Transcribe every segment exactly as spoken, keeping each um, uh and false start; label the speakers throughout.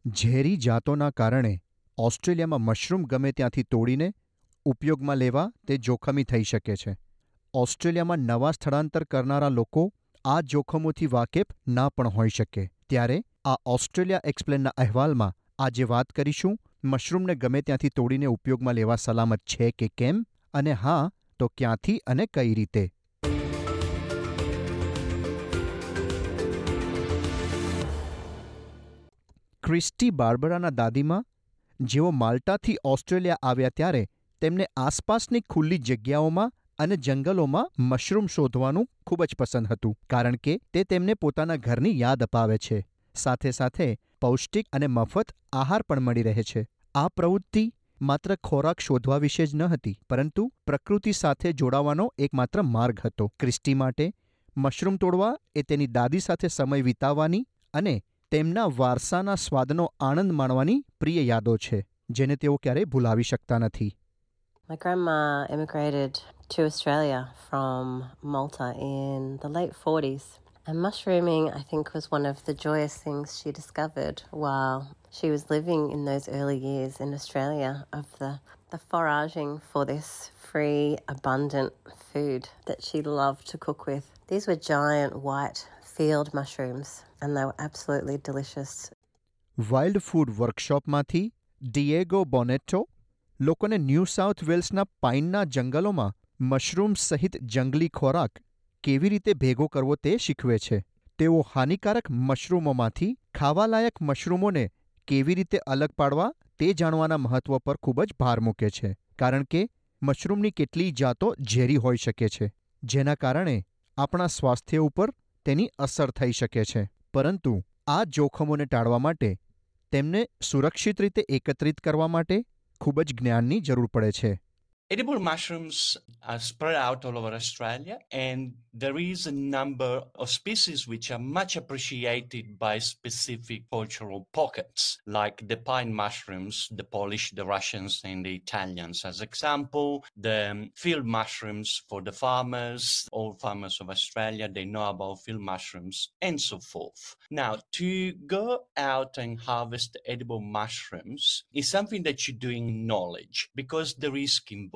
Speaker 1: ઝેરી જાતોના કારણે ઓસ્ટ્રેલિયામાં મશરૂમ ગમે ત્યાંથી તોડીને ઉપયોગમાં લેવા તે જોખમી થઈ શકે છે. ઓસ્ટ્રેલિયામાં નવા સ્થળાંતર કરનારા લોકો આ જોખમોથી વાકેફ ના પણ હોઈ શકે. ત્યારે આ ઓસ્ટ્રેલિયા એક્સપ્લેનના અહેવાલમાં આજે વાત કરીશું મશરૂમને ગમે ત્યાંથી તોડીને ઉપયોગમાં લેવા સલામત છે કે કેમ, અને હા તો ક્યાંથી અને કઈ રીતે. ક્રિસ્ટી બાર્બરાના દાદીમા, જેઓ માલ્ટાથી ઓસ્ટ્રેલિયા આવ્યા ત્યારે તેમને આસપાસની ખુલ્લી જગ્યાઓમાં અને જંગલોમાં મશરૂમ શોધવાનું ખૂબ જ પસંદ હતું, કારણ કે તે તેમને પોતાના ઘરની યાદ અપાવે છે. સાથે સાથે પૌષ્ટિક અને મફત આહાર પણ મળી રહે છે. આ પ્રવૃત્તિ માત્ર ખોરાક શોધવા વિશે જ ન હતી, પરંતુ પ્રકૃતિ સાથે જોડાવાનો એકમાત્ર માર્ગ હતો. ક્રિસ્ટી માટે મશરૂમ તોડવા એ તેની દાદી સાથે સમય વિતાવવાની અને તેમના વારસાના સ્વાદનો આનંદ માણવાની પ્રિય યાદો છે, જેને તેઓ ક્યારેય ભૂલાવી શકતા નથી.
Speaker 2: My grandma emigrated to Australia from Malta in the late forties. And mushrooming, I think, was one of the joyous things she discovered while she was living in those early years in Australia, of the, the foraging for this free, abundant food that she loved to cook with. These were giant white field mushrooms, and they were absolutely delicious.
Speaker 1: Wild food વર્કશોપમાંથી Diego Bonetto લોકોને new south વેલ્સના પાઇનના જંગલોમાં mushroom સહિત જંગલી ખોરાક કેવી રીતે ભેગો કરવો તે શીખવે છે. તેઓ હાનિકારક મશરૂમોમાંથી ખાવાલાયક મશરૂમોને કેવી રીતે અલગ પાડવા તે જાણવાના મહત્વ પર ખૂબ જ ભાર મૂકે છે, કારણ કે મશરૂમની કેટલીય જાતો ઝેરી હોઈ શકે છે, જેના કારણે આપણા સ્વાસ્થ્ય ઉપર તેની અસર થઈ શકે છે. પરંતુ આ જોખમોને ટાળવા માટે તેમને સુરક્ષિત રીતે એકત્રિત કરવા માટે ખૂબ જ જ્ઞાનની જરૂર પડે છે.
Speaker 3: Edible mushrooms are spread out all over Australia, and there is a number of species which are much appreciated by specific cultural pockets, like the pine mushrooms, the Polish, the Russians, and the Italians. As example, the field mushrooms for the farmers, all farmers of Australia, they know about field mushrooms, and so forth. Now, to go out and harvest edible mushrooms is something that you do in knowledge, because the risk involved.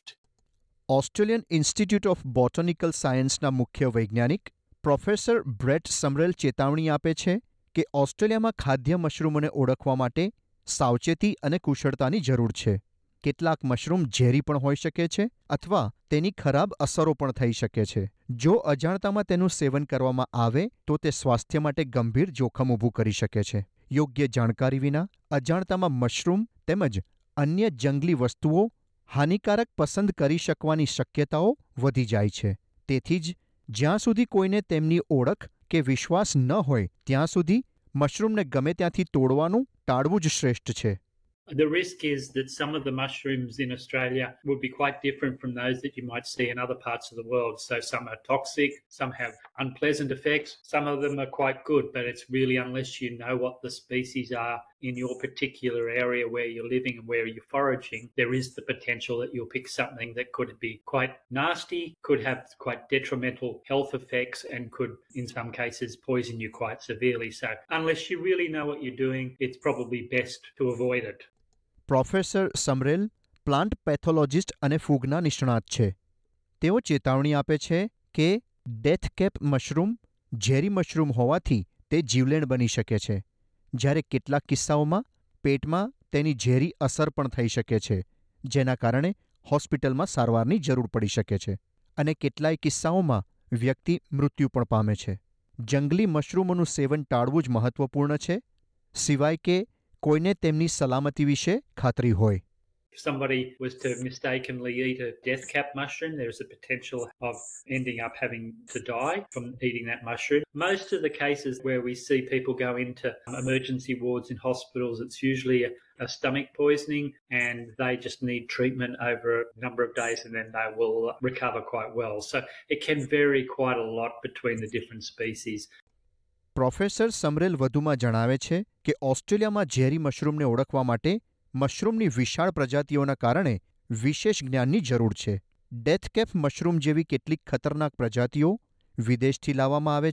Speaker 1: Australian institute of botanical સાયન્સના મુખ્ય વૈજ્ઞાનિક professor Brett સમરેલ ચેતવણી આપે છે કે ઓસ્ટ્રેલિયામાં ખાદ્ય મશરૂમોને ઓળખવા માટે સાવચેતી અને કુશળતાની જરૂર છે. કેટલાક મશરૂમ ઝેરી પણ હોઈ શકે છે અથવા તેની ખરાબ અસરો પણ થઈ શકે છે. જો અજાણતામાં તેનું સેવન કરવામાં આવે તો તે સ્વાસ્થ્ય માટે ગંભીર જોખમ ઊભું કરી શકે છે. યોગ્ય જાણકારી વિના અજાણતામાં મશરૂમ તેમજ અન્ય જંગલી વસ્તુઓ હાનિકારક પસંદ કરી શકવાની શક્યતાઓ વધી જાય છે. તેથી જ જ્યાં સુધી કોઈને તેમની ઓળખ કે વિશ્વાસ ન હોય ત્યાં સુધી મશરૂમને ગમે ત્યાંથી તોડવાનું ટાળવું જ શ્રેષ્ઠ છે.
Speaker 4: The risk is that some of the mushrooms in Australia would be quite different from those that you might see in other parts of the world. So some are toxic, some have unpleasant effects, some of them are quite good, but it's really unless you know what the species are in your particular area where you're living and where you're foraging, there is the potential that you'll pick something that could be quite nasty, could have quite detrimental health effects, and could, in some cases, poison you quite severely. So unless you really know what you're doing, it's probably best to avoid it.
Speaker 1: Professor Summerell plant pathologist અને ફૂગના નિષ્ણાત છે. તેઓ ચેતવણી આપે છે કે death cap mushroom ઝેરી મશરૂમ હોવાથી તે જીવલેણ બની શકે છે, જ્યારે કેટલાક કિસ્સાઓમાં પેટમાં તેની ઝેરી અસર પણ થઈ શકે છે, જેના કારણે હોસ્પિટલમાં સારવારની જરૂર પડી શકે છે, અને કેટલાય કિસ્સાઓમાં વ્યક્તિ મૃત્યુ પણ પામે છે. જંગલી મશરૂમોનું સેવન ટાળવું જ મહત્વપૂર્ણ છે, સિવાય કે કોઈને તેમની સલામતી વિશે ખાતરી હોય.
Speaker 4: If somebody was to mistakenly eat a death cap mushroom, there is a potential of ending up having to die from eating that mushroom. Most of the cases where we see people go into emergency wards in hospitals, it's usually a, a stomach poisoning, and they just need treatment over a number of days and then they will recover quite well. So it can vary quite a lot between the different species.
Speaker 1: Professor Summerell વધુમાં જણાવે છે કે ઓસ્ટ્રેલિયામાં ઝેરી મશરૂમને ઓળખવા માટે મશરૂમની વિશાળ પ્રજાતિઓના કારણે વિશેષ જ્ઞાનની જરૂર છે. ડેથકેપ મશરૂમ જેવી કેટલીક ખતરનાક પ્રજાતિઓ વિદેશથી લાવવામાં આવે છે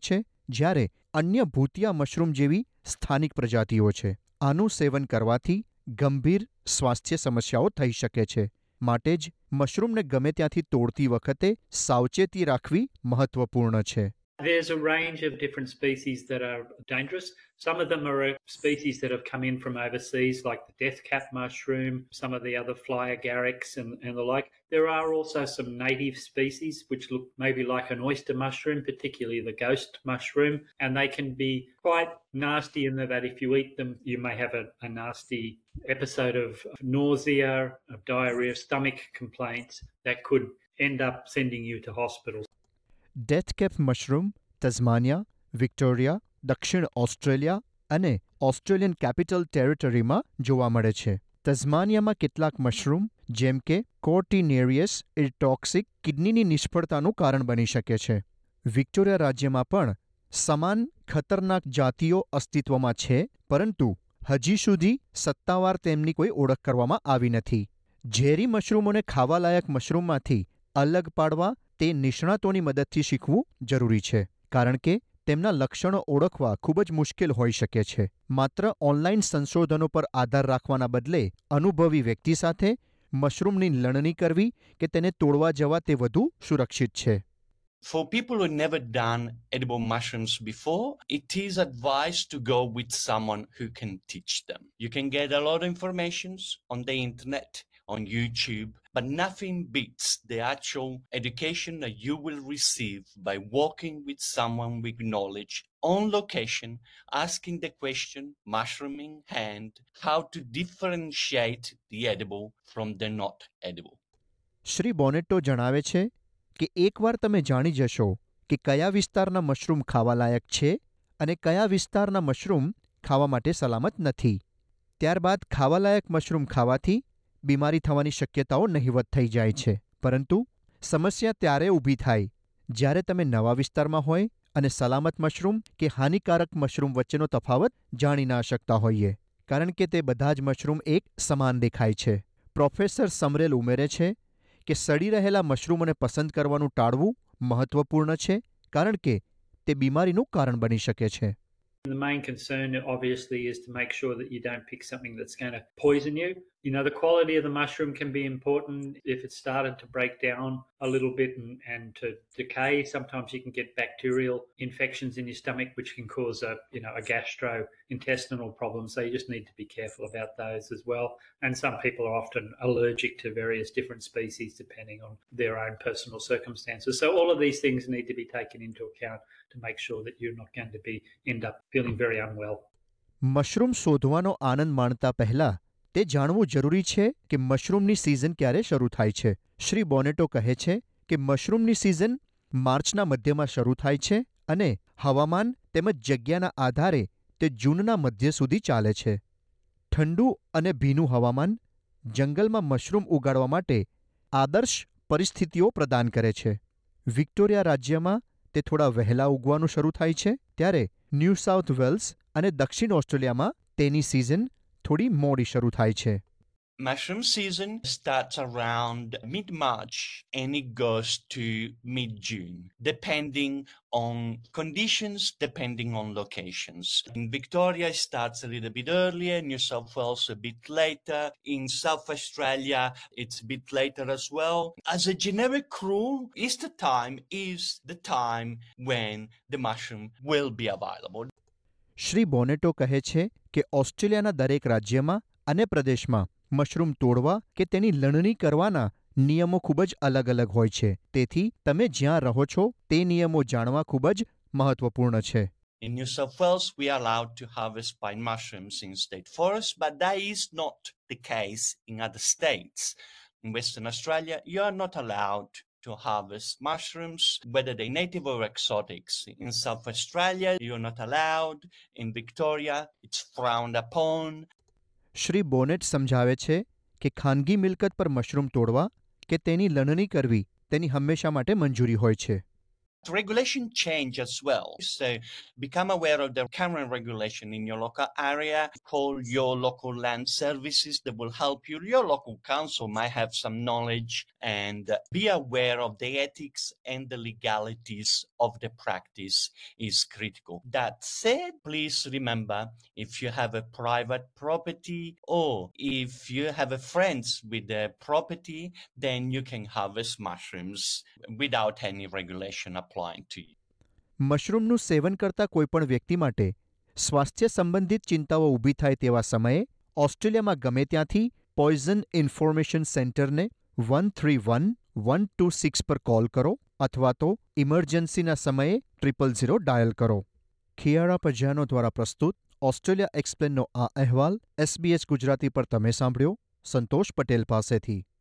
Speaker 1: જ્યારે અન્ય ભૂતિયા મશરૂમ જેવી સ્થાનિક પ્રજાતિઓ છે. આનું સેવન કરવાથી ગંભીર સ્વાસ્થ્ય સમસ્યાઓ થઈ શકે છે. માટે જ મશરૂમને ગમે ત્યાંથી તોડતી વખતે સાવચેતી રાખવી મહત્વપૂર્ણ છે.
Speaker 4: There's a range of different species that are dangerous. Some of them are species that have come in from overseas, like the death cap mushroom, some of the other fly agarics and, and the like. There are also some native species which look maybe like an oyster mushroom, particularly the ghost mushroom, and they can be quite nasty in that if you eat them, you may have a, a nasty episode of nausea, of diarrhea, stomach complaints that could end up sending you to hospital.
Speaker 1: Death cap mushroom Tasmania, Victoria, દક્ષિણ Australia અને Australian capital ટેરિટરીમાં જોવા મળે છે. તઝમાનિયામાં કેટલાક mushroom જેમ કે કોર્ટિનેરિયસ ઇરટોક્સિક કિડનીની નિષ્ફળતાનું કારણ બની શકે છે. વિક્ટોરિયા રાજ્યમાં પણ સમાન ખતરનાક જાતિઓ અસ્તિત્વમાં છે, પરંતુ હજી સુધી સત્તાવાર તેમની કોઈ ઓળખ કરવામાં આવી નથી. ઝેરી મશરૂમોને ખાવાલાયક મશરૂમમાંથી અલગ પાડવા તે નિષ્ણાતોની મદદથી શીખવું જરૂરી છે, કારણ કે તેમના લક્ષણો ઓળખવા ખૂબ જ મુશ્કેલ હોઈ શકે છે. માત્ર ઓનલાઈન સંશોધનો પર આધાર રાખવાના બદલે અનુભવી વ્યક્તિ સાથે મશરૂમની લણણી કરવી કે તેને તોડવા જવા તે વધુ સુરક્ષિત છે.
Speaker 3: For people who've never done edible mushrooms before, it is advised to go with someone who can teach them. You can get a lot of information on the internet, on YouTube, but nothing beats the actual education that you will receive by walking with someone with knowledge on location, asking the question, mushroom in hand, how to differentiate the edible from the not edible.
Speaker 1: Shri બોનેટો જણાવે છે કે એકવાર તમે જાણી જશો કે કયા વિસ્તારના મશરૂમ ખાવાલાયક છે અને કયા વિસ્તારના મશરૂમ ખાવા માટે સલામત નથી, ત્યારબાદ ખાવાલાયક મશરૂમ ખાવાથી બીમારી થવાની શક્યતાઓ નહિવત થઈ જાય છે. પરંતુ સમસ્યા ત્યારે ઊભી થાય જ્યારે તમે નવા વિસ્તારમાં હોય અને સલામત મશરૂમ કે હાનિકારક મશરૂમ વચ્ચેનો તફાવત જાણી ના શકતા હોઈએ, કારણ કે તે બધા જ મશરૂમ એક સમાન દેખાય છે. પ્રોફેસર સમરેલ ઉમેરે છે કે સડી રહેલા મશરૂમોને પસંદ કરવાનું ટાળવું મહત્વપૂર્ણ છે, કારણ કે તે બીમારીનું કારણ બની શકે છે.
Speaker 4: The main concern obviously is to make sure that you don't pick something that's going to poison you. You know, the quality of the mushroom can be important. If it's started to break down a little bit and, and to decay, sometimes you can get bacterial infections in your stomach, which can cause a, you know, a gastrointestinal problem. So you just need to be careful about those as well. And some people are often allergic to various different species depending on their own personal circumstances. So all of these things need to be taken into account to make sure that you're not going to be end up feeling very unwell.
Speaker 1: Mushroom શોધવાનો આનંદ માણતા પહેલા તે જાણવું જરૂરી છે કે મશરૂમની season ક્યારે શરૂ થાય છે. શ્રી બોનેટો કહે છે કે મશરૂમની સિઝન માર્ચના મધ્યમાં શરૂ થાય છે અને હવામાન તેમજ જગ્યાના આધારે તે જૂનના મધ્ય સુધી ચાલે છે. ઠંડુ અને ભીનું હવામાન જંગલમાં મશરૂમ ઉગાડવા માટે આદર્શ પરિસ્થિતિઓ પ્રદાન કરે છે. વિક્ટોરિયા રાજ્યમાં તે થોડા વહેલા ઉગવાનું શરૂ થાય છે, ત્યારે ન્યૂ સાઉથ વેલ્સ અને દક્ષિણ ઓસ્ટ્રેલિયામાં તેની સિઝન થોડી મોડી શરૂ થાય છે.
Speaker 3: Mushroom season starts around mid-March and it goes to mid-June, depending on conditions, depending on locations. In Victoria, it starts a little bit earlier, New South Wales a bit later, in South Australia, it's a bit later as well. As a generic rule, Easter time is the time when the mushroom will be available.
Speaker 1: Shri બોનેટો કહે છે કે ઓસ્ટ્રેલિયાના દરેક રાજ્યમાં અને પ્રદેશમાં mushroom તોડવા કે તેની લણણી કરવાના નિયમો ખૂબ જ અલગ અલગ હોય છે. તેથી તમે જ્યાં રહો છો તે નિયમો જાણવા ખૂબ જ મહત્વપૂર્ણ છે.
Speaker 3: In New South Wales, we are allowed to harvest pine mushrooms in state forests, but that is not the case in other states. In Western Australia, you are not allowed to harvest mushrooms, whether they're native or exotics. In South Australia, you're not allowed. In Victoria, it's frowned upon.
Speaker 1: Shri Bonet સમજાવે છે કે ખાનગી મિલકત પર mushroom તોડવા કે તેની લણણી કરવી તેની હંમેશા માટે મંજૂરી હોય છે.
Speaker 3: Regulation change as well. So become aware of the current regulation in your local area. Call your local land services that will help you. Your local council might have some knowledge, and be aware of the ethics and the legalities of the practice is critical. That said, please remember, if you have a private property or if you have a friends with the property, then you can harvest mushrooms without any regulation applying to you.
Speaker 1: મશરૂમનું સેવન કરતા કોઈપણ વ્યક્તિ માટે સ્વાસ્થ્ય સંબંધિત ચિંતાઓ ઊભી થાય તેવા સમયે ઓસ્ટ્રેલિયામાં ગમે ત્યાંથી પોઈઝન ઇન્ફોર્મેશન સેન્ટરને one three one one two six પર કોલ કરો અથવા તો ઇમરજન્સીના સમયે ટ્રિપલ ઝીરો ડાયલ કરો. ખિયાળા પજિયાનો દ્વારા પ્રસ્તુત ઓસ્ટ્રેલિયા એક્સપ્લેનનો આ અહેવાલ એસબીએસ ગુજરાતી પર તમે સાંભળ્યો સંતોષ પટેલ પાસેથી.